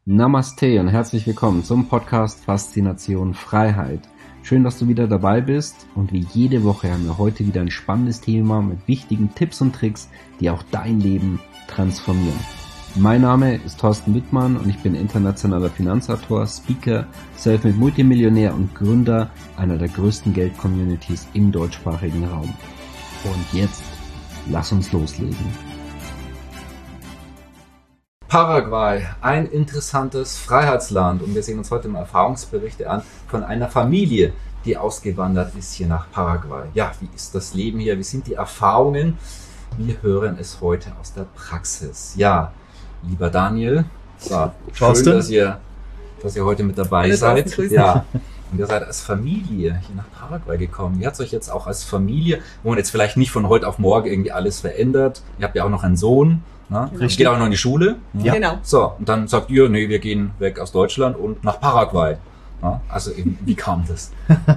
Namaste und herzlich willkommen zum Podcast Faszination Freiheit. Schön, dass du wieder dabei bist und wie jede Woche haben wir heute wieder ein spannendes Thema mit wichtigen Tipps und Tricks, die auch dein Leben transformieren. Mein Name ist Thorsten Wittmann und ich bin internationaler Finanzautor, Speaker, Selfmade Multimillionär und Gründer einer der größten Geld-Communities im deutschsprachigen Raum. Und jetzt, lass uns loslegen. Paraguay, ein interessantes Freiheitsland, und wir sehen uns heute mal Erfahrungsberichte an von einer Familie, die ausgewandert ist hier nach Paraguay. Ja, wie ist das Leben hier? Wie sind die Erfahrungen? Wir hören es heute aus der Praxis. Ja, lieber Daniel, schön, dass ihr heute mit dabei seid. Ja, und ihr seid als Familie hier nach Paraguay gekommen. Wie hat es euch jetzt auch als Familie, wo man jetzt vielleicht nicht von heute auf morgen irgendwie alles verändert? Ihr habt ja auch noch einen Sohn. Na, geht auch noch in die Schule. Ja. Genau. So, und dann sagt ihr, nee, wir gehen weg aus Deutschland und nach Paraguay. Ja, also wie kam das?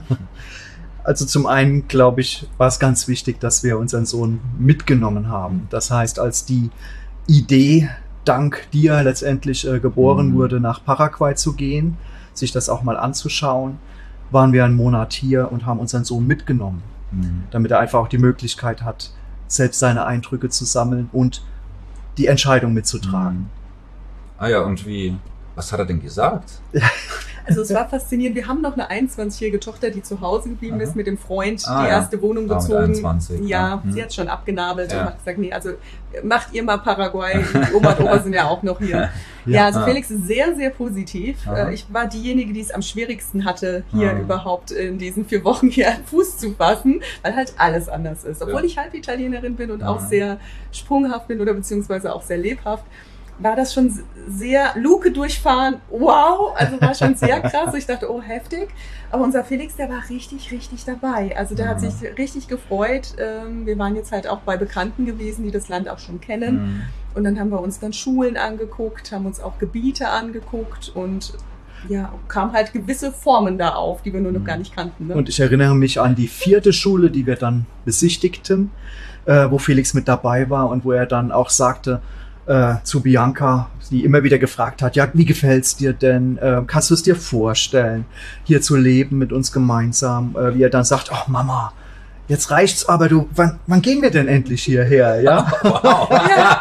Also zum einen, glaube ich, war es ganz wichtig, dass wir unseren Sohn mitgenommen haben. Das heißt, als die Idee, dank dir letztendlich geboren wurde, nach Paraguay zu gehen, sich das auch mal anzuschauen, waren wir einen Monat hier und haben unseren Sohn mitgenommen, damit er einfach auch die Möglichkeit hat, selbst seine Eindrücke zu sammeln und die Entscheidung mitzutragen. Ah ja, und was hat er denn gesagt? Also es war faszinierend. Wir haben noch eine 21-jährige Tochter, die zu Hause geblieben ist, mit dem Freund die erste Wohnung bezogen. 21, ja, sie hat schon abgenabelt und hat gesagt, nee, also macht ihr mal Paraguay. Die Oma und Opa sind ja auch noch hier. Ja, also Felix ist sehr, sehr positiv. Ich war diejenige, die es am schwierigsten hatte, hier überhaupt in diesen 4 Wochen hier Fuß zu fassen, weil halt alles anders ist. Obwohl ich halb Italienerin bin und auch sehr sprunghaft bin oder beziehungsweise auch sehr lebhaft, war das schon sehr Luke durchfahren. Wow, also war schon sehr krass. Ich dachte, oh, heftig. Aber unser Felix, der war richtig, richtig dabei. Also der hat sich richtig gefreut. Wir waren jetzt halt auch bei Bekannten gewesen, die das Land auch schon kennen. Und dann haben wir uns dann Schulen angeguckt, haben uns auch Gebiete angeguckt und ja, kamen halt gewisse Formen da auf, die wir nur noch gar nicht kannten. Ne? Und ich erinnere mich an die 4. Schule, die wir dann besichtigten, wo Felix mit dabei war und wo er dann auch sagte, zu Bianca, die immer wieder gefragt hat, ja, wie gefällt's dir denn? Kannst du es dir vorstellen, hier zu leben mit uns gemeinsam? Wie er dann sagt, oh Mama, jetzt reicht's, aber wann gehen wir denn endlich hierher? Ja? Wow.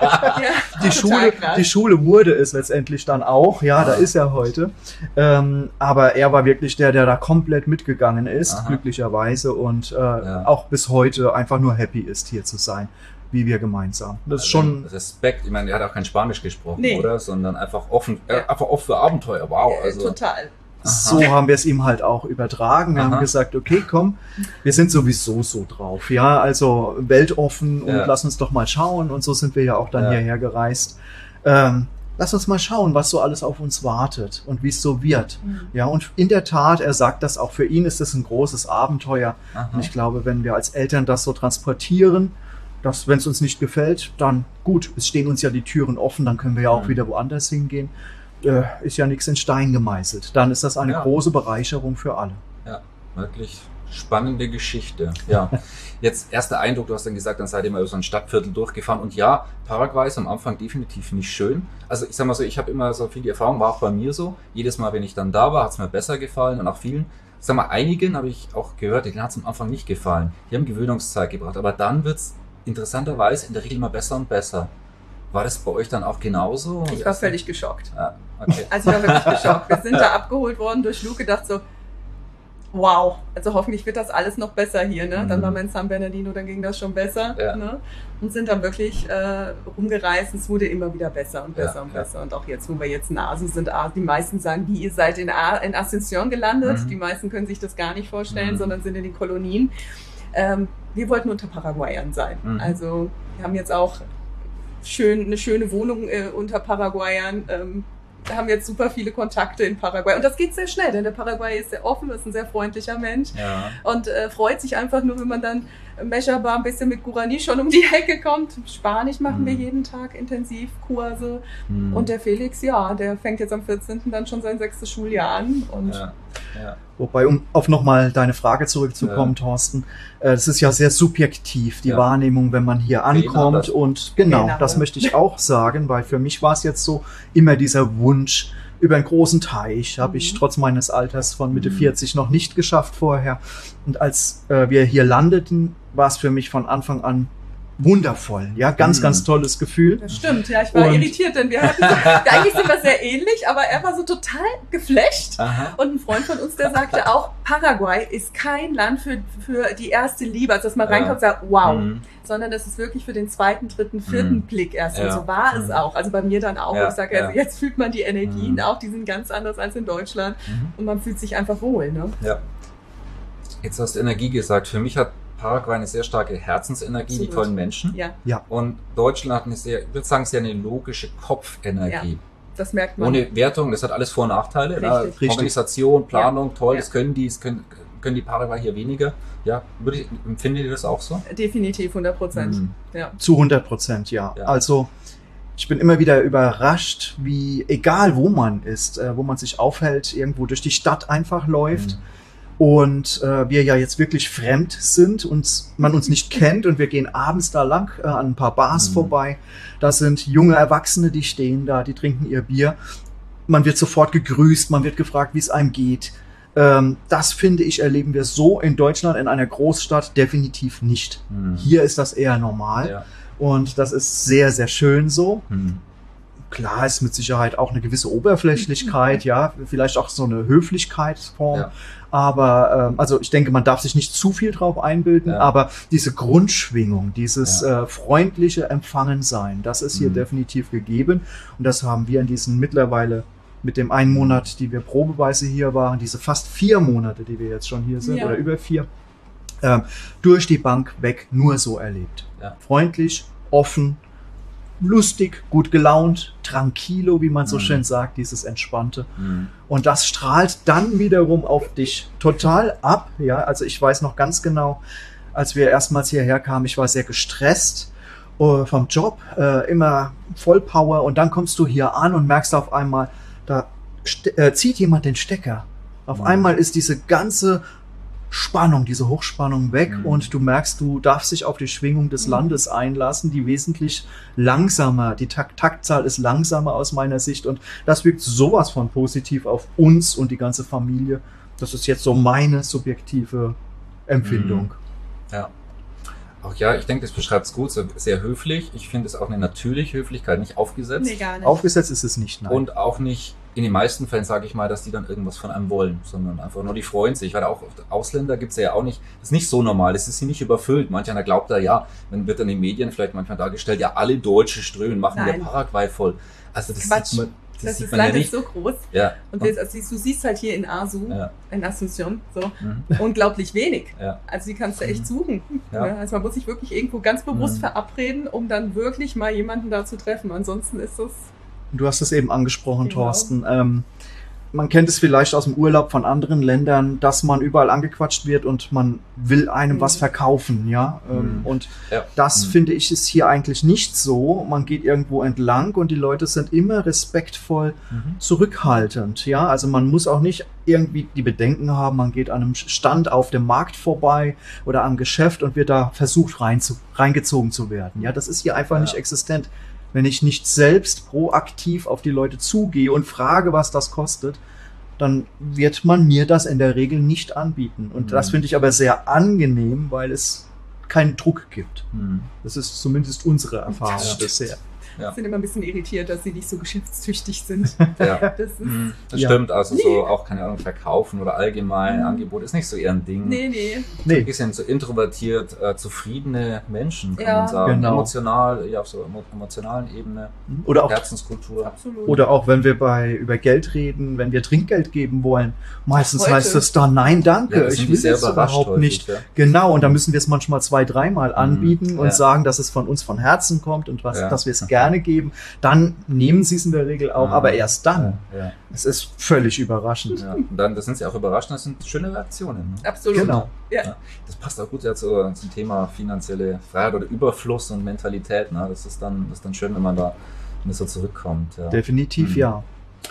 Die Schule wurde es letztendlich dann auch, ja, da ist er heute. Aber er war wirklich der da komplett mitgegangen ist, glücklicherweise, und auch bis heute einfach nur happy ist, hier zu sein. Wie wir gemeinsam. Das ist schon Respekt. Ich meine, er hat auch kein Spanisch gesprochen, oder? Sondern einfach offen für Abenteuer. Wow. Also. Total. So haben wir es ihm halt auch übertragen. Wir haben gesagt, okay, komm, wir sind sowieso so drauf. Ja, also weltoffen und lass uns doch mal schauen. Und so sind wir ja auch dann hierher gereist. Lass uns mal schauen, was so alles auf uns wartet und wie es so wird. Ja, und in der Tat, er sagt das auch, für ihn ist das ein großes Abenteuer. Und ich glaube, wenn wir als Eltern das so transportieren, dass, wenn es uns nicht gefällt, dann gut, es stehen uns ja die Türen offen, dann können wir ja auch wieder woanders hingehen. Ist ja nichts in Stein gemeißelt. Dann ist das eine große Bereicherung für alle. Ja, wirklich spannende Geschichte. Ja, jetzt erster Eindruck, du hast dann gesagt, dann seid ihr mal über so ein Stadtviertel durchgefahren. Und ja, Paraguay ist am Anfang definitiv nicht schön. Also ich sag mal so, ich habe immer so viel die Erfahrung, war auch bei mir so. Jedes Mal, wenn ich dann da war, hat es mir besser gefallen und auch vielen. Ich sag mal, einigen habe ich auch gehört, denen hat es am Anfang nicht gefallen. Die haben Gewöhnungszeit gebraucht, aber dann wird es interessanterweise in der Regel immer besser und besser. War das bei euch dann auch genauso? Ich war völlig geschockt. Ja, okay. Also ich war wirklich geschockt. Wir sind da abgeholt worden durch Luke, gedacht so, wow, also hoffentlich wird das alles noch besser hier. Ne? Dann waren wir in San Bernardino, dann ging das schon besser. Ne? Und sind dann wirklich rumgereist. Es wurde immer wieder besser und besser und besser. Und auch jetzt, wo wir jetzt in Asien sind, die meisten sagen, ihr seid in Asunción gelandet. Die meisten können sich das gar nicht vorstellen, sondern sind in den Kolonien. Wir wollten unter Paraguayern sein. Also wir haben jetzt auch eine schöne Wohnung unter Paraguayern. Haben jetzt super viele Kontakte in Paraguay. Und das geht sehr schnell, denn der Paraguay ist sehr offen, ist ein sehr freundlicher Mensch und freut sich einfach nur, wenn man dann Meshaba ein bisschen mit Guarani schon um die Ecke kommt. Spanisch machen wir jeden Tag intensiv Kurse. Und der Felix, der fängt jetzt am 14. dann schon sein 6. Schuljahr an. Und Wobei, um auf nochmal deine Frage zurückzukommen, Thorsten, das ist ja sehr subjektiv, die Wahrnehmung, wenn man hier ankommt. Und genau, das möchte ich auch sagen, weil für mich war es jetzt so immer dieser Wunsch, über einen großen Teich. Habe ich trotz meines Alters von Mitte 40 noch nicht geschafft vorher. Und als wir hier landeten, war es für mich von Anfang an wundervoll. Ja, ganz, ganz tolles Gefühl. Das stimmt, ja, ich war irritiert, denn wir hatten eigentlich sind wir sehr ähnlich, aber er war so total geflasht. Aha. Und ein Freund von uns, der sagte auch, Paraguay ist kein Land für die erste Liebe, also dass man reinkommt und sagt, wow, sondern das ist wirklich für den zweiten, dritten, vierten Blick erst. Und so war es auch. Also bei mir dann auch. Ich sage, also jetzt fühlt man die Energien auch, die sind ganz anders als in Deutschland und man fühlt sich einfach wohl. Ne? Ja. Jetzt hast du Energie gesagt. Für mich hat Paraguay eine sehr starke Herzensenergie, die tollen Menschen. Ja. Und Deutschland hat eine sehr, ich würde sagen, sehr eine logische Kopfenergie. Ja, das merkt man. Ohne Wertung, das hat alles Vor- und Nachteile. Richtig. Organisation, Planung, toll, das können die Paraguay hier weniger. Ja, empfindet ihr das auch so? Definitiv, 100%. Ja. Zu 100%, ja. Also, ich bin immer wieder überrascht, wie, egal wo man ist, wo man sich aufhält, irgendwo durch die Stadt einfach läuft, und wir ja jetzt wirklich fremd sind und man uns nicht kennt und wir gehen abends da lang an ein paar Bars vorbei. Da sind junge Erwachsene, die stehen da, die trinken ihr Bier. Man wird sofort gegrüßt, man wird gefragt, wie es einem geht. Das, finde ich, erleben wir so in Deutschland, in einer Großstadt, definitiv nicht. Hier ist das eher normal und das ist sehr, sehr schön so. Klar ist mit Sicherheit auch eine gewisse Oberflächlichkeit, ja, vielleicht auch so eine Höflichkeitsform. Ja. Aber also ich denke, man darf sich nicht zu viel drauf einbilden, aber diese Grundschwingung, dieses freundliche Empfangensein, das ist hier definitiv gegeben. Und das haben wir in diesen mittlerweile mit dem einen Monat, die wir probeweise hier waren, diese fast 4 Monate, die wir jetzt schon hier sind, oder über 4, durch die Bank weg nur so erlebt. Ja. Freundlich, offen, lustig, gut gelaunt, tranquilo, wie man so schön sagt, dieses Entspannte. Und das strahlt dann wiederum auf dich total ab. Ja, also ich weiß noch ganz genau, als wir erstmals hierher kamen, ich war sehr gestresst vom Job, immer voll Power, und dann kommst du hier an und merkst auf einmal, da zieht jemand den Stecker. Auf einmal ist diese ganze Spannung, diese Hochspannung weg und du merkst, du darfst dich auf die Schwingung des Landes einlassen, die wesentlich langsamer, die Taktzahl ist langsamer aus meiner Sicht, und das wirkt sowas von positiv auf uns und die ganze Familie. Das ist jetzt so meine subjektive Empfindung. Ja. Auch ja, ich denke, das beschreibt es gut, sehr höflich. Ich finde es auch eine natürliche Höflichkeit, nicht aufgesetzt. Nee, gar nicht. Aufgesetzt ist es nicht, nein. Und auch nicht, in den meisten Fällen sage ich mal, dass die dann irgendwas von einem wollen, sondern einfach nur, die freuen sich. Weil auch Ausländer gibt es ja auch nicht, das ist nicht so normal, das ist hier nicht überfüllt. Manch einer glaubt da, ja, dann wird in den Medien vielleicht manchmal dargestellt, ja, alle Deutsche strömen, machen der Paraguay voll. Also das Quatsch. sieht man. Das Land ist so groß. Ja. Und du siehst halt hier in Asu, in Asunción, so, unglaublich wenig. Ja. Also die kannst du echt suchen. Ja. Also man muss sich wirklich irgendwo ganz bewusst verabreden, um dann wirklich mal jemanden da zu treffen. Ansonsten ist es... Du hast es eben angesprochen, Thorsten. Man kennt es vielleicht aus dem Urlaub von anderen Ländern, dass man überall angequatscht wird und man will einem was verkaufen, ja. Und das, finde ich, ist hier eigentlich nicht so. Man geht irgendwo entlang und die Leute sind immer respektvoll zurückhaltend, ja. Also man muss auch nicht irgendwie die Bedenken haben, man geht an einem Stand auf dem Markt vorbei oder am Geschäft und wird da versucht reingezogen zu werden. Ja, das ist hier einfach nicht existent. Wenn ich nicht selbst proaktiv auf die Leute zugehe und frage, was das kostet, dann wird man mir das in der Regel nicht anbieten. Und das finde ich aber sehr angenehm, weil es keinen Druck gibt. Das ist zumindest unsere Erfahrung bisher. Ja. Sind immer ein bisschen irritiert, dass sie nicht so geschäftstüchtig sind. Ja. Das stimmt, also so auch, keine Ahnung, verkaufen oder allgemein Angebot ist nicht so eher ein Ding. Nee. Ein bisschen so introvertiert, zufriedene Menschen, kann man sagen. Genau. Emotional, auf so emotionalen Ebene. Oder auch Herzenskultur. Absolut. Oder auch, wenn wir über Geld reden, wenn wir Trinkgeld geben wollen. Meistens heißt es dann, nein, danke, ich will das überhaupt nicht. Ja. Genau, und da müssen wir es manchmal 2-3 Mal anbieten und sagen, dass es von uns von Herzen kommt und dass wir es gerne geben, dann nehmen sie es in der Regel auch, aber erst dann. Es ist völlig überraschend. Ja. Und dann, das sind sie auch überraschend, das sind schöne Reaktionen. Ne? Absolut. Genau. Ja. Das passt auch gut zum Thema finanzielle Freiheit oder Überfluss und Mentalität. Ne? Das ist dann schön, wenn man da so zurückkommt. Ja. Definitiv, ja.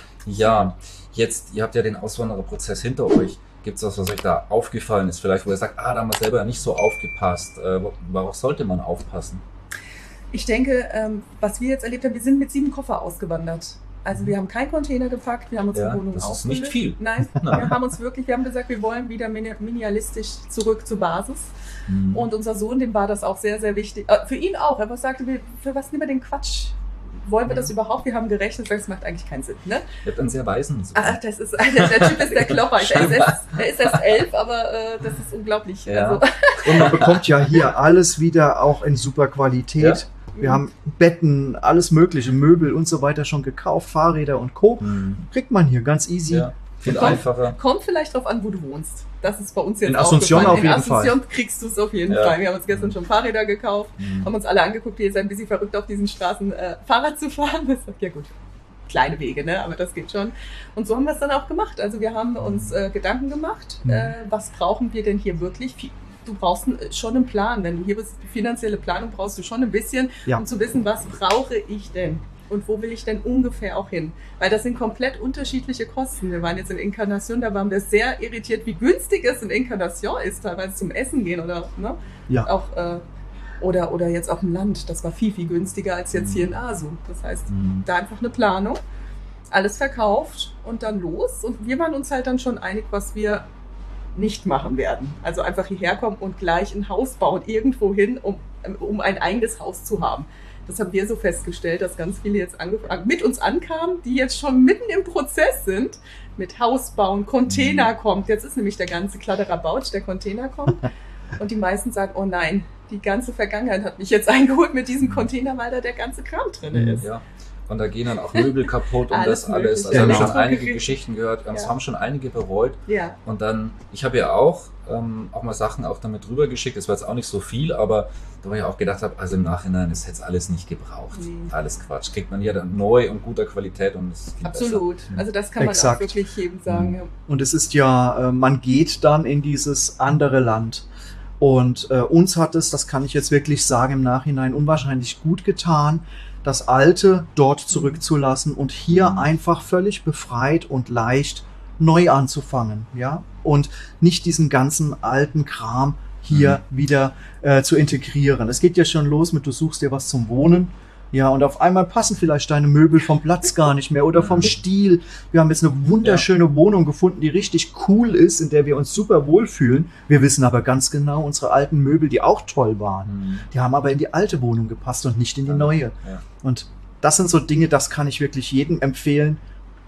Ja, jetzt, ihr habt ja den Auswandererprozess hinter euch. Gibt es was euch da aufgefallen ist? Vielleicht, wo ihr sagt, da haben wir selber nicht so aufgepasst. Worauf sollte man aufpassen? Ich denke, was wir jetzt erlebt haben, wir sind mit 7 Koffer ausgewandert. Also wir haben keinen Container gepackt, wir haben unsere Wohnung aufgelöst. Das ist nicht viel. Nein, wir haben gesagt, wir wollen wieder minimalistisch zurück zur Basis. Und unser Sohn, dem war das auch sehr, sehr wichtig. Für ihn auch. Er sagte, für was nehmen wir den Quatsch? Wollen wir das überhaupt? Wir haben gerechnet, das macht eigentlich keinen Sinn. Ne? Ihr habt einen sehr weisen Sohn. Der Typ ist der Klopper. Er ist erst 11, aber das ist unglaublich. Ja. Also. Und man bekommt ja hier alles wieder auch in super Qualität. Ja. Wir haben Betten, alles mögliche, Möbel und so weiter schon gekauft, Fahrräder und Co. Kriegt man hier ganz easy. Ja. Viel einfacher. Kommt vielleicht drauf an, wo du wohnst. Das ist bei uns jetzt in Asunción auf jeden Fall. In Asunción kriegst du es auf jeden Fall. Wir haben uns gestern schon Fahrräder gekauft, haben uns alle angeguckt, die ist ein bisschen verrückt, auf diesen Straßen Fahrrad zu fahren. Das sagt, ja gut, kleine Wege, ne? Aber das geht schon. Und so haben wir es dann auch gemacht. Also wir haben uns Gedanken gemacht, was brauchen wir denn hier wirklich? Du brauchst schon einen Plan. Wenn du hier bist, finanzielle Planung brauchst du schon ein bisschen, um zu wissen, was brauche ich denn? Und wo will ich denn ungefähr auch hin? Weil das sind komplett unterschiedliche Kosten. Wir waren jetzt in Encarnación, da waren wir sehr irritiert, wie günstig es in Encarnación ist, teilweise zum Essen gehen oder ne? Auch, oder jetzt auf dem Land. Das war viel, viel günstiger als jetzt hier in Asu. Das heißt, da einfach eine Planung, alles verkauft und dann los. Und wir waren uns halt dann schon einig, was wir nicht machen werden. Also einfach hierher kommen und gleich ein Haus bauen, irgendwo hin, um ein eigenes Haus zu haben. Das haben wir so festgestellt, dass ganz viele jetzt mit uns ankamen, die jetzt schon mitten im Prozess sind, mit Haus bauen, Container kommt. Jetzt ist nämlich der ganze Kladderabautsch, der Container kommt. Und die meisten sagen, oh nein, die ganze Vergangenheit hat mich jetzt eingeholt mit diesem Container, weil da der ganze Kram drin ist. Ja. Und da gehen dann auch Möbel kaputt und das alles. Also haben schon einige Geschichten gehört, das haben schon einige bereut. Ja. Und dann, ich habe ja auch mal Sachen auch damit rübergeschickt, das war jetzt auch nicht so viel, aber da wo ich auch gedacht habe, also im Nachhinein ist jetzt alles nicht gebraucht. Alles Quatsch. Kriegt man hier dann neu und guter Qualität und es geht absolut. Besser. Also das kann man auch wirklich jedem sagen. Ja. Und es ist ja, man geht dann in dieses andere Land. Und uns hat es, das kann ich jetzt wirklich sagen, im Nachhinein unwahrscheinlich gut getan, das Alte dort zurückzulassen und hier einfach völlig befreit und leicht neu anzufangen, ja, und nicht diesen ganzen alten Kram hier wieder zu integrieren. Es geht ja schon los mit, du suchst dir was zum Wohnen, ja, und auf einmal passen vielleicht deine Möbel vom Platz gar nicht mehr oder vom Stil. Wir haben jetzt eine wunderschöne Wohnung gefunden, die richtig cool ist, in der wir uns super wohlfühlen. Wir wissen aber ganz genau, unsere alten Möbel, die auch toll waren, die haben aber in die alte Wohnung gepasst und nicht in die neue. Ja. Und das sind so Dinge, das kann ich wirklich jedem empfehlen.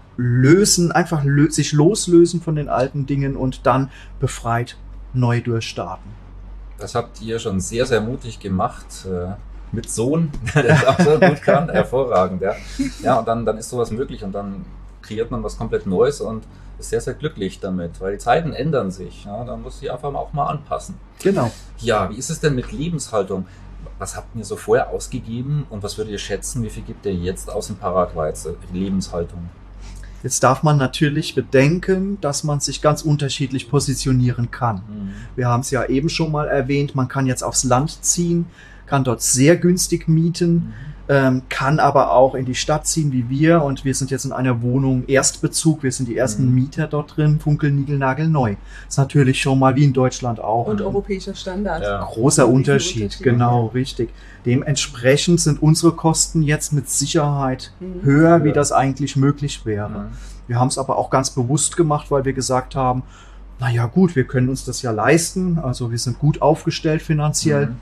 Einfach sich loslösen von den alten Dingen und dann befreit neu durchstarten. Das habt ihr schon sehr, sehr mutig gemacht. Mit Sohn, der das auch so gut kann, hervorragend. Ja, und dann ist sowas möglich und dann kreiert man was komplett Neues und ist sehr, sehr glücklich damit, weil die Zeiten ändern sich. Ja, da muss ich einfach auch mal anpassen. Genau. Ja, wie ist es denn mit Lebenshaltung? Was habt ihr so vorher ausgegeben und was würdet ihr schätzen, wie viel gibt ihr jetzt aus in Paraguay zur Lebenshaltung? Jetzt darf man natürlich bedenken, dass man sich ganz unterschiedlich positionieren kann. Wir haben es ja eben schon mal erwähnt, man kann jetzt aufs Land ziehen, kann dort sehr günstig mieten, kann aber auch in die Stadt ziehen wie wir und wir sind jetzt in einer Wohnung Erstbezug, wir sind die ersten Mieter dort drin, funkelnigelnagelneu. Ist natürlich schon mal wie in Deutschland auch. Und europäischer Standard. Ja. Großer Unterschied, genau, richtig. Dementsprechend sind unsere Kosten jetzt mit Sicherheit höher, wie das eigentlich möglich wäre. Wir haben es aber auch ganz bewusst gemacht, weil wir gesagt haben, naja gut, wir können uns das ja leisten, also wir sind gut aufgestellt finanziell.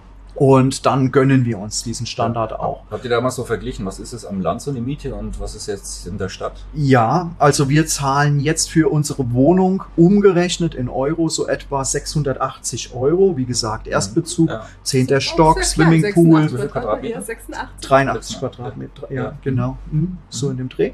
Und dann gönnen wir uns diesen Standard auch. Habt ihr da mal so verglichen, was ist es am Land so eine Miete und was ist jetzt in der Stadt? Ja, also wir zahlen jetzt für unsere Wohnung umgerechnet in Euro so etwa 680 €. Wie gesagt, Erstbezug, 10. Stock, Swimmingpool. 83 Quadratmeter, ja, genau. So in dem Dreh.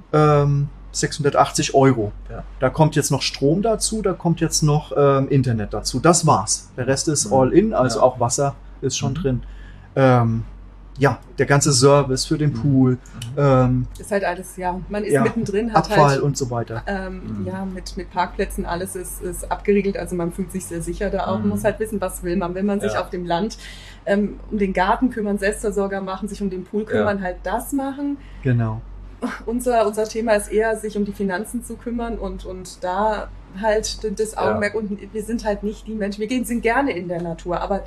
680 €. Ja. Da kommt jetzt noch Strom dazu, da kommt jetzt noch Internet dazu. Das war's. Der Rest ist all in, also auch Wasser ist schon drin. Ja, der ganze Service für den Pool. Ist halt alles, ja, man ist mittendrin. Hat Abfall halt, und so weiter. Ja, mit Parkplätzen, alles ist abgeriegelt, also man fühlt sich sehr sicher da auch. Man muss halt wissen, was will man. Will man sich auf dem Land um den Garten kümmern, Selbstversorger machen, sich um den Pool kümmern, halt das machen. Genau. Unser Thema ist eher, sich um die Finanzen zu kümmern und da halt das Augenmerk und wir sind halt nicht die Menschen, sind gerne in der Natur, aber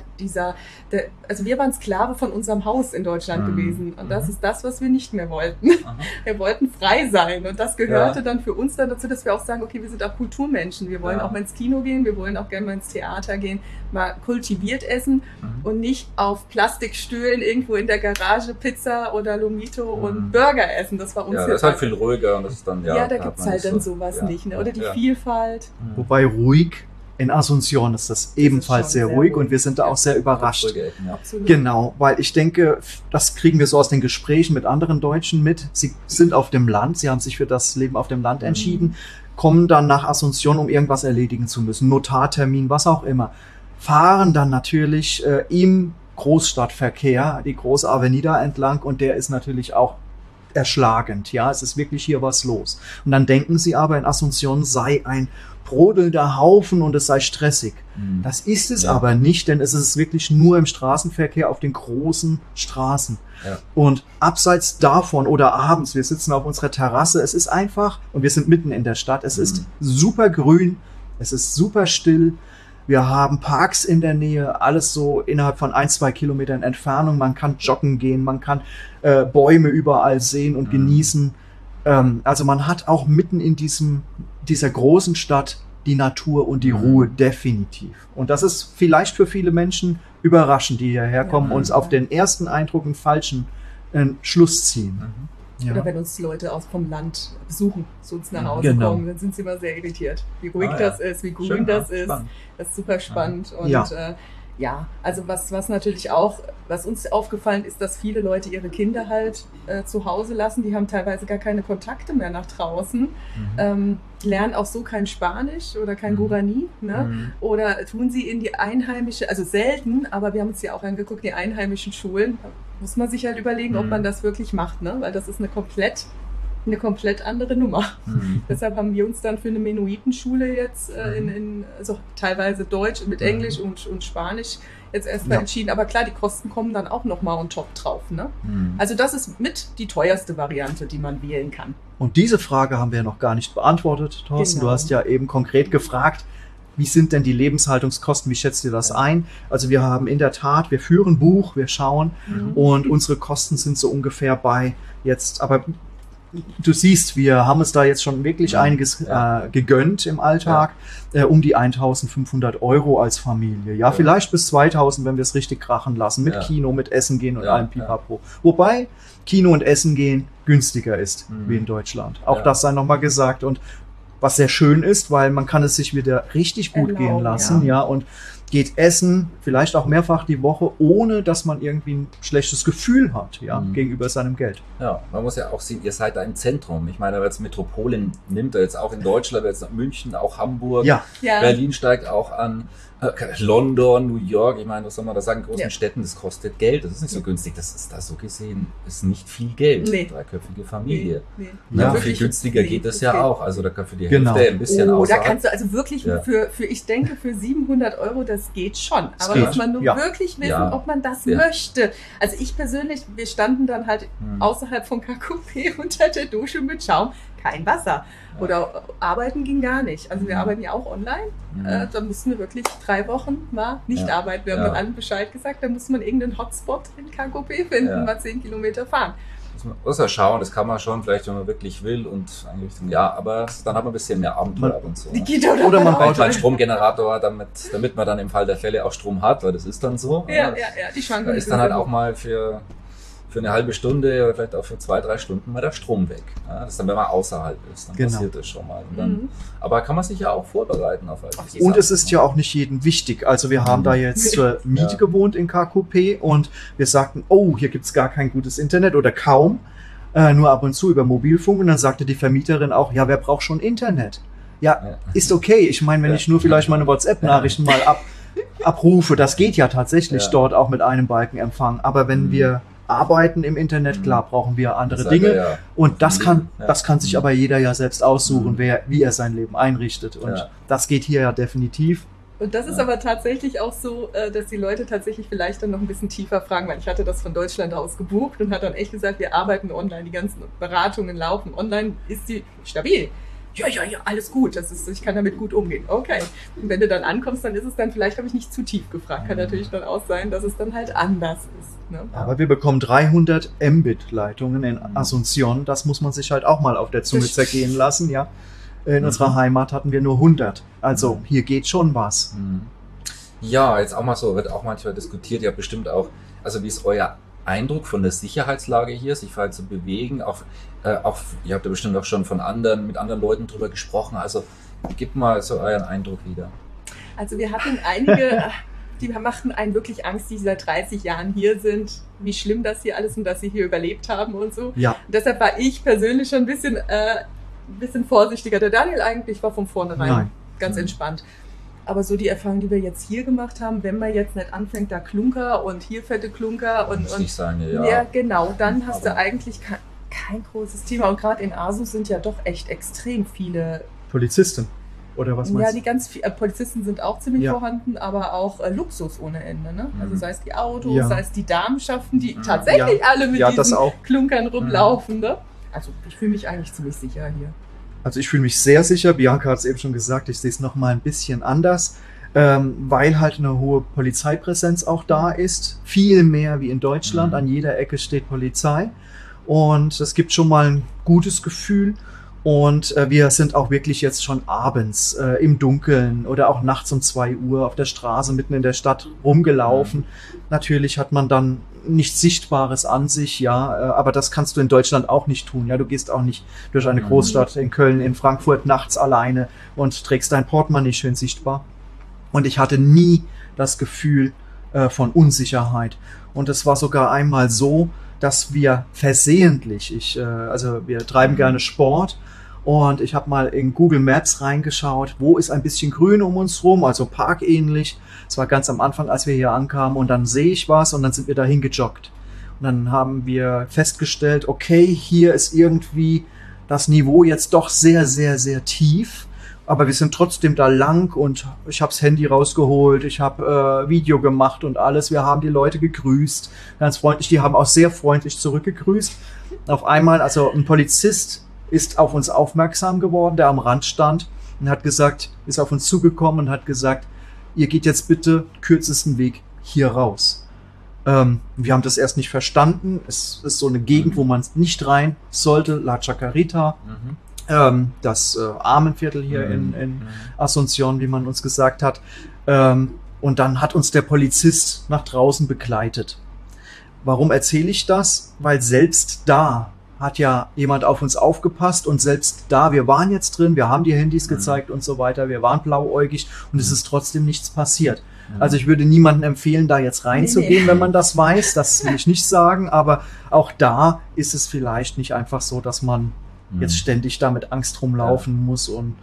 also wir waren Sklave von unserem Haus in Deutschland gewesen und das ist das, was wir nicht mehr wollten. Wir wollten frei sein und das gehörte dann für uns dann dazu, dass wir auch sagen, okay, wir sind auch Kulturmenschen, wir wollen auch mal ins Kino gehen, wir wollen auch gerne mal ins Theater gehen, mal kultiviert essen und nicht auf Plastikstühlen irgendwo in der Garage Pizza oder Lomito und Burger essen. Das war uns das ist halt viel ruhiger und das ist dann, da gibt es halt dann sowas nicht, ne? Oder die Vielfalt. Wobei ruhig, in Asunción ist das ebenfalls sehr ruhig und wir sind da auch sehr überrascht. Genau, weil ich denke, das kriegen wir so aus den Gesprächen mit anderen Deutschen mit. Sie sind auf dem Land, sie haben sich für das Leben auf dem Land entschieden, kommen dann nach Asunción, um irgendwas erledigen zu müssen, Notartermin, was auch immer. Fahren dann natürlich im Großstadtverkehr die große Avenida entlang und der ist natürlich auch erschlagend. Ja, es ist wirklich hier was los. Und dann denken sie aber, in Asunción sei ein brodelnder Haufen und es sei stressig. Das ist es aber nicht, denn es ist wirklich nur im Straßenverkehr auf den großen Straßen. Ja. Und abseits davon oder abends, wir sitzen auf unserer Terrasse, es ist einfach, und wir sind mitten in der Stadt, es ist super grün, es ist super still. Wir haben Parks in der Nähe, alles so innerhalb von 1-2 Kilometern Entfernung. Man kann joggen gehen, man kann Bäume überall sehen und genießen. Also man hat auch mitten in dieser großen Stadt die Natur und die Ruhe definitiv. Und das ist vielleicht für viele Menschen überraschend, die hierher kommen und uns auf den ersten Eindruck einen falschen Schluss ziehen. Oder wenn uns Leute vom Land besuchen, zu uns nach Hause kommen, dann sind sie immer sehr irritiert, wie ruhig das ist, wie grün das ist. Spannend. Das ist super spannend. Und also was natürlich auch, was uns aufgefallen ist, dass viele Leute ihre Kinder halt zu Hause lassen. Die haben teilweise gar keine Kontakte mehr nach draußen, lernen auch so kein Spanisch oder kein Guarani, ne? Oder tun sie in die einheimische, also selten, aber wir haben uns ja auch angeguckt, die einheimischen Schulen, muss man sich halt überlegen, ob man das wirklich macht, ne? Weil das ist eine komplett andere Nummer. Deshalb haben wir uns dann für eine Mennonitenschule jetzt also teilweise Deutsch mit Englisch und Spanisch jetzt erstmal entschieden. Aber klar, die Kosten kommen dann auch nochmal on top drauf. Ne? Also das ist mit die teuerste Variante, die man wählen kann. Und diese Frage haben wir noch gar nicht beantwortet, Thorsten. Genau. Du hast ja eben konkret gefragt, wie sind denn die Lebenshaltungskosten? Wie schätzt ihr das ein? Also wir haben in der Tat, wir führen Buch, wir schauen und unsere Kosten sind so ungefähr bei jetzt, aber du siehst, wir haben es da jetzt schon wirklich einiges gegönnt im Alltag, um die 1.500 € als Familie. Ja, vielleicht bis 2.000, wenn wir es richtig krachen lassen, mit Kino, mit Essen gehen und allem Pipapo. Wobei Kino und Essen gehen günstiger ist, wie in Deutschland. Auch das sei nochmal gesagt und was sehr schön ist, weil man kann es sich wieder richtig gut gehen lassen, und geht essen, vielleicht auch mehrfach die Woche, ohne dass man irgendwie ein schlechtes Gefühl hat, gegenüber seinem Geld. Ja, man muss ja auch sehen, ihr seid da im Zentrum. Ich meine, wenn es Metropolen nimmt, jetzt auch in Deutschland, jetzt München, auch Hamburg, Berlin steigt auch an, London, New York, ich meine, was soll man da sagen, großen Städten, das kostet Geld, das ist nicht so günstig, das ist da so gesehen, ist nicht viel Geld, dreiköpfige Familie. Viel günstiger geht das auch, also da kann für die Hälfte ein bisschen da kannst du also wirklich ich denke für 700 €, das geht schon, aber muss man nur wirklich wissen, ob man das möchte. Also ich persönlich, wir standen dann halt außerhalb von KQP unter der Dusche mit Schaum, kein Wasser. Oder arbeiten ging gar nicht. Also wir arbeiten ja auch online. Da mussten wir wirklich 3 Wochen mal nicht arbeiten. Wir haben dann allen Bescheid gesagt, da muss man irgendeinen Hotspot in KQP finden, mal 10 Kilometer fahren. Man muss ja schauen, das kann man schon, vielleicht wenn man wirklich will und eigentlich, aber dann hat man ein bisschen mehr Abenteuer ab und so. Oder man baut einen Stromgenerator, damit man dann im Fall der Fälle auch Strom hat, weil das ist dann so. Die Schwankungen. Da ist dann halt auch mal für eine halbe Stunde oder vielleicht auch für 2-3 Stunden mal der Strom weg. Das ist dann, wenn man außerhalb ist, dann passiert das schon mal. Und dann, aber kann man sich ja auch vorbereiten auf die Und es ist ja auch nicht jedem wichtig. Also wir haben da jetzt zur Miete gewohnt in KQP und wir sagten, hier gibt es gar kein gutes Internet oder kaum, nur ab und zu über Mobilfunk. Und dann sagte die Vermieterin auch, wer braucht schon Internet? Ist okay. Ich meine, wenn ich nur vielleicht meine WhatsApp-Nachrichten mal abrufe, das geht ja tatsächlich dort auch mit einem Balkenempfang. Aber wenn wir arbeiten im Internet, klar, brauchen wir andere Dinge. Und das kann sich aber jeder selbst aussuchen, wie er sein Leben einrichtet. Und das geht hier definitiv. Und das ist aber tatsächlich auch so, dass die Leute tatsächlich vielleicht dann noch ein bisschen tiefer fragen, weil ich hatte das von Deutschland aus gebucht und hat dann echt gesagt, wir arbeiten online, die ganzen Beratungen laufen online, ist die stabil. ja, alles gut, ich kann damit gut umgehen. Okay. Und wenn du dann ankommst, dann ist es dann, vielleicht habe ich nicht zu tief gefragt, kann natürlich dann auch sein, dass es dann halt anders ist. Ne? Aber wir bekommen 300 Mbit-Leitungen in Asunción, das muss man sich halt auch mal auf der Zunge zergehen lassen, ja. In unserer Heimat hatten wir nur 100, also hier geht schon was. Ja, jetzt auch mal so, wird auch manchmal diskutiert, ja bestimmt auch, also wie ist euer Eindruck von der Sicherheitslage hier, sich frei zu bewegen, auch ihr habt ja bestimmt auch schon mit anderen Leuten drüber gesprochen, also gebt mal so euren Eindruck wieder. Also wir hatten einige, die machten einen wirklich Angst, die seit 30 Jahren hier sind, wie schlimm das hier alles und dass sie hier überlebt haben und so. Ja. Und deshalb war ich persönlich schon ein bisschen vorsichtiger. Der Daniel eigentlich war von vornherein ganz entspannt. Aber so die Erfahrung, die wir jetzt hier gemacht haben, wenn man jetzt nicht anfängt, da Klunker und hier fette Klunker und nicht sein, ja, genau, dann hast du eigentlich kein großes Thema. Und gerade in Asus sind ja doch echt extrem viele Polizisten. Oder was meinst du? Ja, die ganz viele Polizisten sind auch ziemlich vorhanden, aber auch Luxus ohne Ende. Ne? Also sei es die Autos, sei es die Damenschaften, die tatsächlich alle mit diesen Klunkern rumlaufen. Ne? Also ich fühle mich eigentlich ziemlich sicher hier. Also ich fühle mich sehr sicher. Bianca hat es eben schon gesagt, ich sehe es noch mal ein bisschen anders, weil halt eine hohe Polizeipräsenz auch da ist. Viel mehr wie in Deutschland. An jeder Ecke steht Polizei. Und es gibt schon mal ein gutes Gefühl. Und wir sind auch wirklich jetzt schon abends im Dunkeln oder auch nachts um 2 Uhr auf der Straße mitten in der Stadt rumgelaufen. Natürlich hat man dann nichts Sichtbares an sich, ja, aber das kannst du in Deutschland auch nicht tun. Ja, du gehst auch nicht durch eine Großstadt in Köln, in Frankfurt nachts alleine und trägst dein Portemonnaie schön sichtbar. Und ich hatte nie das Gefühl von Unsicherheit. Und es war sogar einmal so, dass wir versehentlich, also wir treiben gerne Sport, und ich habe mal in Google Maps reingeschaut, wo ist ein bisschen grün um uns rum, also parkähnlich. Es war ganz am Anfang, als wir hier ankamen, und dann sehe ich was und dann sind wir dahin gejoggt. Und dann haben wir festgestellt, okay, hier ist irgendwie das Niveau jetzt doch sehr, sehr, sehr tief. Aber wir sind trotzdem da lang und ich habe das Handy rausgeholt, ich habe Video gemacht und alles. Wir haben die Leute gegrüßt, ganz freundlich. Die haben auch sehr freundlich zurückgegrüßt. Auf einmal, also ein Polizist ist auf uns aufmerksam geworden, der am Rand stand und hat gesagt, ist auf uns zugekommen und hat gesagt, ihr geht jetzt bitte kürzesten Weg hier raus. Wir haben das erst nicht verstanden. Es ist so eine Gegend, wo man nicht rein sollte, La Chacarita. Das Armenviertel hier in Asunción, wie man uns gesagt hat. Und dann hat uns der Polizist nach draußen begleitet. Warum erzähle ich das? Weil selbst da hat ja jemand auf uns aufgepasst und selbst da, wir waren jetzt drin, wir haben die Handys gezeigt und so weiter, wir waren blauäugig und es ist trotzdem nichts passiert. Also ich würde niemandem empfehlen, da jetzt reinzugehen, wenn man das weiß, das will ich nicht sagen, aber auch da ist es vielleicht nicht einfach so, dass man jetzt ständig da mit Angst rumlaufen muss und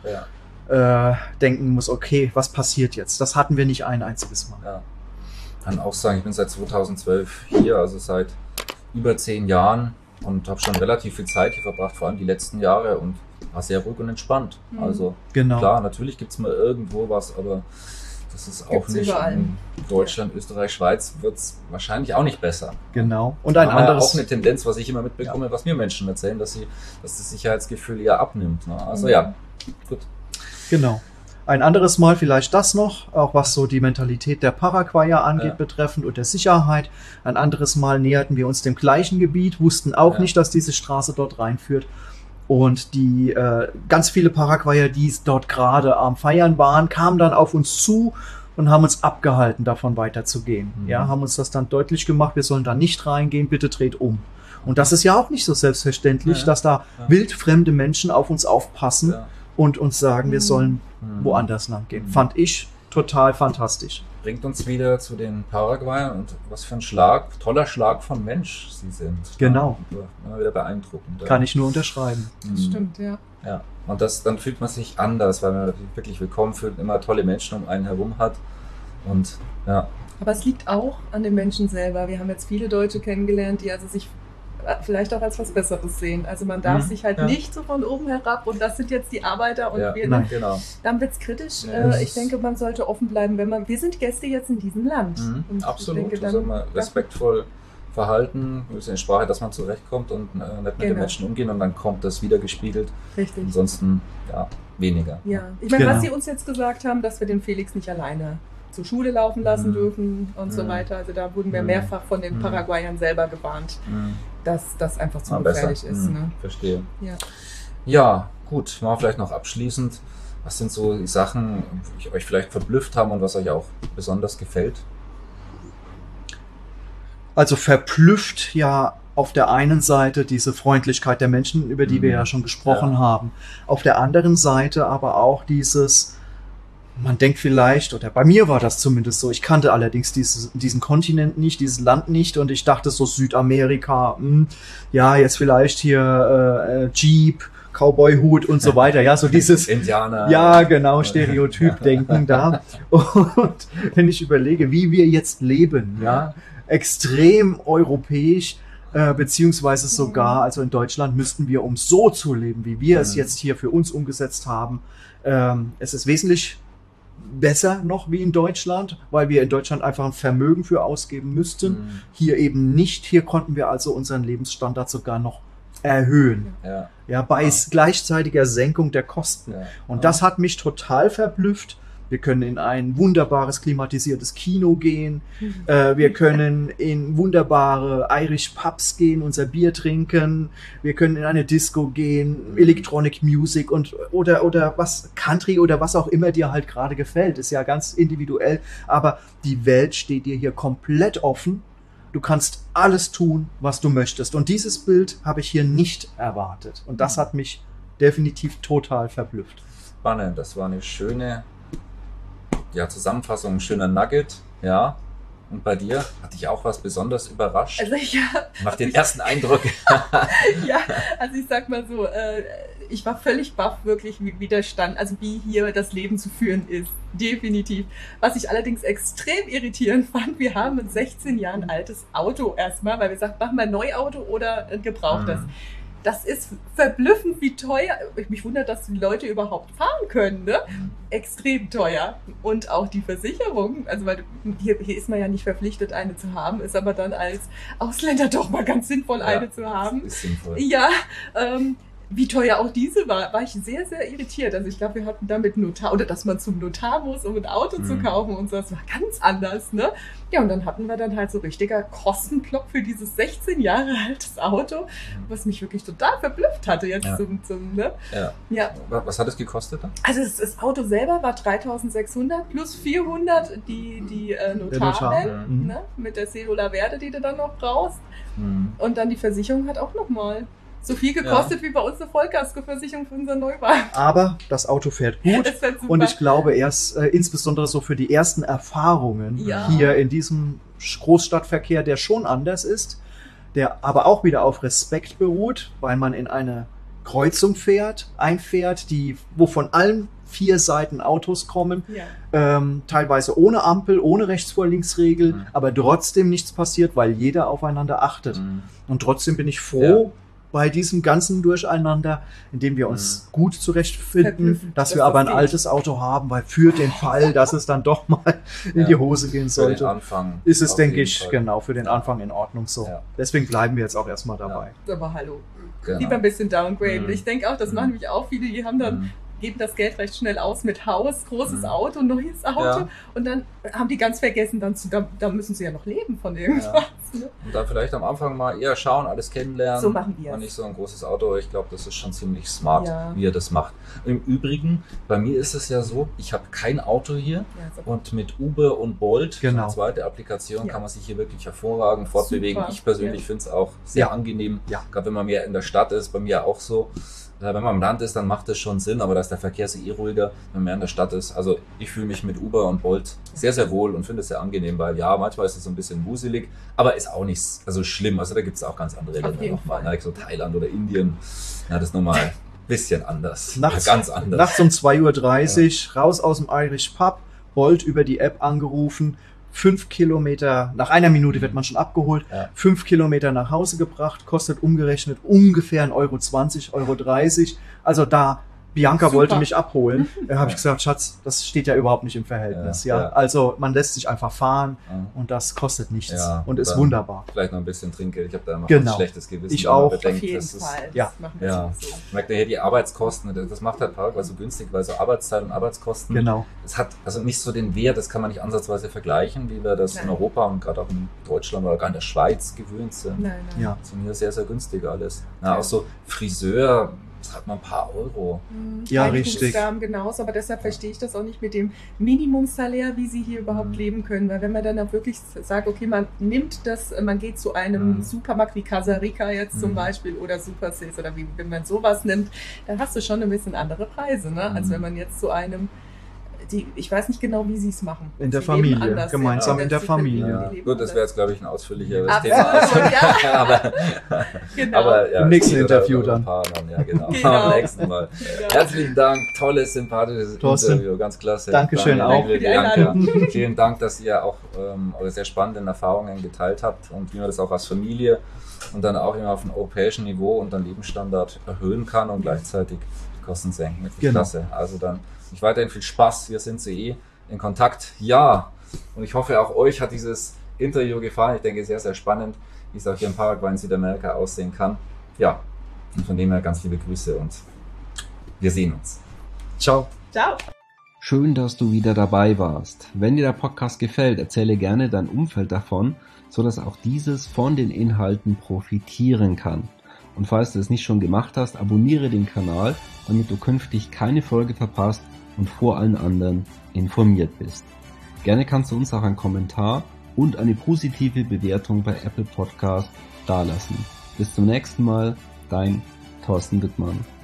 denken muss, okay, was passiert jetzt? Das hatten wir nicht ein einziges Mal. Ja. Ich kann auch sagen, ich bin seit 2012 hier, also seit über 10 Jahren und habe schon relativ viel Zeit hier verbracht, vor allem die letzten Jahre, und war sehr ruhig und entspannt. Also klar, natürlich gibt es mal irgendwo was, aber das ist auch nicht überall. In Deutschland, Österreich, Schweiz wird es wahrscheinlich auch nicht besser. Genau. Und ein anderes, auch eine Tendenz, was ich immer mitbekomme, was mir Menschen erzählen, dass das Sicherheitsgefühl eher abnimmt. Ne? Also gut. Genau. Ein anderes Mal vielleicht das noch, auch was so die Mentalität der Paraguayer angeht, betreffend und der Sicherheit. Ein anderes Mal näherten wir uns dem gleichen Gebiet, wussten auch nicht, dass diese Straße dort reinführt. Und die ganz viele Paraguayer, die dort gerade am Feiern waren, kamen dann auf uns zu und haben uns abgehalten, davon weiterzugehen. Ja, haben uns das dann deutlich gemacht, wir sollen da nicht reingehen, bitte dreht um. Und das ist ja auch nicht so selbstverständlich, dass da wildfremde Menschen auf uns aufpassen und uns sagen, wir sollen woanders lang gehen. Fand ich total fantastisch. Bringt uns wieder zu den Paraguayern und was für ein toller Schlag von Mensch sie sind. Genau. Immer wieder beeindruckend. Kann ich nur unterschreiben. Das stimmt, ja. Und dann fühlt man sich anders, weil man sich wirklich willkommen fühlt, immer tolle Menschen um einen herum hat. Und Aber es liegt auch an den Menschen selber. Wir haben jetzt viele Deutsche kennengelernt, die also sich vielleicht auch als was Besseres sehen. Also man darf sich halt nicht so von oben herab und das sind jetzt die Arbeiter und wir, dann wird es kritisch. Ich denke, man sollte offen bleiben, wir sind Gäste jetzt in diesem Land. Und absolut, ich denke, also respektvoll verhalten, ein bisschen Sprache, dass man zurechtkommt und nicht mit den Menschen umgehen und dann kommt das wieder gespiegelt. Richtig. Ansonsten, weniger. Ja, ich meine, was Sie uns jetzt gesagt haben, dass wir den Felix nicht alleine zur Schule laufen lassen dürfen und so weiter. Also da wurden wir mehrfach von den Paraguayern selber gewarnt, dass das einfach zu gefährlich ist. Ne? Verstehe. Ja, gut. Machen wir vielleicht noch abschließend. Was sind so die Sachen, die euch vielleicht verblüfft haben und was euch auch besonders gefällt? Also verblüfft ja auf der einen Seite diese Freundlichkeit der Menschen, über die wir ja schon gesprochen haben. Auf der anderen Seite aber auch dieses, man denkt vielleicht, oder bei mir war das zumindest so, ich kannte allerdings diesen Kontinent nicht, dieses Land nicht und ich dachte so Südamerika, ja, jetzt vielleicht hier Jeep, Cowboy-Hut und so weiter, ja, so dieses Indianer. Ja, genau, Stereotyp-Denken da. Und wenn ich überlege, wie wir jetzt leben, ja, extrem europäisch, beziehungsweise sogar, also in Deutschland müssten wir, um so zu leben, wie wir es jetzt hier für uns umgesetzt haben, es ist wesentlich besser noch wie in Deutschland, weil wir in Deutschland einfach ein Vermögen für ausgeben müssten. Hier eben nicht. Hier konnten wir also unseren Lebensstandard sogar noch erhöhen. Ja, bei gleichzeitiger Senkung der Kosten. Und das hat mich total verblüfft. Wir können in ein wunderbares klimatisiertes Kino gehen. Wir können in wunderbare Irish Pubs gehen, unser Bier trinken. Wir können in eine Disco gehen, Electronic Music oder was, Country oder was auch immer dir halt gerade gefällt. Ist ja ganz individuell. Aber die Welt steht dir hier komplett offen. Du kannst alles tun, was du möchtest. Und dieses Bild habe ich hier nicht erwartet. Und das hat mich definitiv total verblüfft. Spannend, das war eine schöne Zusammenfassung, ein schöner Nugget. Ja. Und bei dir? Hat dich auch was besonders überrascht? Also Nach den ersten Eindruck. Ja, also ich sag mal so, ich war völlig baff, wirklich wie der Stand, also wie hier das Leben zu führen ist. Definitiv. Was ich allerdings extrem irritierend fand, wir haben ein 16 Jahre altes Auto erstmal, weil wir sagten, machen wir ein Neuauto oder ein gebrauchtes. Das ist verblüffend, wie teuer. Mich wundert, dass die Leute überhaupt fahren können, ne? Extrem teuer. Und auch die Versicherung, also weil hier ist man ja nicht verpflichtet, eine zu haben, ist aber dann als Ausländer doch mal ganz sinnvoll, eine zu haben. Ist sinnvoll. Ja, wie teuer auch diese war ich sehr, sehr irritiert. Also ich glaube, wir hatten damit Notar, oder dass man zum Notar muss, um ein Auto zu kaufen und so. Das war ganz anders, ne? Ja, und dann hatten wir dann halt so richtiger Kostenblock für dieses 16 Jahre altes Auto, was mich wirklich total verblüfft hatte jetzt ne? Ja. Was hat es gekostet dann? Also das Auto selber war 3.600 plus 400 die Notar. Ne? Mit der Cedula Verde, die du dann noch brauchst. Und dann die Versicherung hat auch nochmal so viel gekostet wie bei uns eine Vollkaskoversicherung für unseren Neuwagen. Aber das Auto fährt gut. Das fährt super. Und ich glaube, erst insbesondere so für die ersten Erfahrungen hier in diesem Großstadtverkehr, der schon anders ist, der aber auch wieder auf Respekt beruht, weil man in eine Kreuzung einfährt, wo von allen 4 Seiten Autos kommen, teilweise ohne Ampel, ohne Rechts-vor-Links-Regel, aber trotzdem nichts passiert, weil jeder aufeinander achtet. Und trotzdem bin ich froh, bei diesem ganzen Durcheinander, in dem wir uns gut zurechtfinden, dass wir aber ein altes Auto haben, weil für den Fall, dass es dann doch mal in die Hose gehen sollte, für den Anfang ist es, denke ich, genau, für den Anfang in Ordnung so. Deswegen bleiben wir jetzt auch erstmal dabei. Aber hallo, lieber ein bisschen downgraden. Ich denke auch, das machen nämlich auch viele, die haben dann geben das Geld recht schnell aus mit Haus, großes Auto, neues Auto und dann haben die ganz vergessen, da müssen sie ja noch leben von irgendwas. Ne? Und dann vielleicht am Anfang mal eher schauen, alles kennenlernen. So machen wir es. Und nicht so ein großes Auto. Ich glaube, das ist schon ziemlich smart, wie er das macht. Im Übrigen, bei mir ist es ja so, ich habe kein Auto hier und mit Uber und Bolt, eine zweite Applikation, kann man sich hier wirklich hervorragend fortbewegen. Super. Ich persönlich finde es auch sehr angenehm, gerade wenn man mehr in der Stadt ist, bei mir auch so. Wenn man im Land ist, dann macht das schon Sinn, aber da ist der Verkehr ruhiger, wenn man mehr in der Stadt ist. Also ich fühle mich mit Uber und Bolt sehr, sehr wohl und finde es sehr angenehm, weil manchmal ist es so ein bisschen wuselig, aber ist auch nicht schlimm. Also da gibt es auch ganz andere Länder nochmal, so Thailand oder Indien. Das ist nochmal ein bisschen anders. Ganz anders. Nachts um 2:30 Uhr, raus aus dem Irish Pub, Bolt über die App angerufen, 5 Kilometer, nach einer Minute wird man schon abgeholt, 5 Kilometer nach Hause gebracht, kostet umgerechnet ungefähr 1,20 €, 1,30 €. Also da Bianca wollte mich abholen. Da habe ich gesagt, Schatz, das steht ja überhaupt nicht im Verhältnis. Ja. Also man lässt sich einfach fahren und das kostet nichts und ist wunderbar. Vielleicht noch ein bisschen Trinkgeld. Ich habe da immer ein schlechtes Gewissen. Ich auch. Bedenkt, auf jeden Fall. Ja. Ich merke hier die Arbeitskosten. Das macht halt Paraguay so günstig, weil so Arbeitszeit und Arbeitskosten. Genau. Das hat also nicht so den Wert. Das kann man nicht ansatzweise vergleichen, wie wir das in Europa und gerade auch in Deutschland oder gar in der Schweiz gewöhnt sind. Nein. Ja. Das ist hier sehr, sehr günstig alles. Auch so Friseur. Das hat man ein paar Euro. Ja, richtig. Genauso, aber deshalb verstehe ich das auch nicht mit dem Minimumsalär, wie sie hier überhaupt leben können. Weil wenn man dann auch wirklich sagt, okay, man nimmt das, man geht zu einem Supermarkt wie Casa Rica jetzt zum Beispiel oder Super Sales oder wie, wenn man sowas nimmt, dann hast du schon ein bisschen andere Preise, ne? Als wenn man jetzt zu einem, ich weiß nicht genau, wie sie es machen. In der Familie, gemeinsam in der Familie. Ja. Gut, das wäre jetzt, glaube ich, ein ausführlicheres Thema. Ja. aber im nächsten Interview dann. Ja, genau. Am nächsten Mal. Herzlichen Dank, tolles, sympathisches Interview, ganz klasse. Dankeschön auch. Vielen Dank, dass ihr auch eure sehr spannenden Erfahrungen geteilt habt und wie man das auch als Familie und dann auch immer auf einem europäischen Niveau und dann Lebensstandard erhöhen kann und gleichzeitig die Kosten senken. Klasse. Also dann weiterhin viel Spaß. Wir sind in Kontakt. Ja, und ich hoffe, auch euch hat dieses Interview gefallen. Ich denke, sehr, sehr spannend, wie es auch hier in Paraguay in Südamerika aussehen kann. Ja, und von dem her ganz liebe Grüße und wir sehen uns. Ciao. Ciao. Schön, dass du wieder dabei warst. Wenn dir der Podcast gefällt, erzähle gerne dein Umfeld davon, sodass auch dieses von den Inhalten profitieren kann. Und falls du es nicht schon gemacht hast, abonniere den Kanal, damit du künftig keine Folge verpasst und vor allen anderen informiert bist. Gerne kannst du uns auch einen Kommentar und eine positive Bewertung bei Apple Podcast dalassen. Bis zum nächsten Mal, dein Thorsten Wittmann.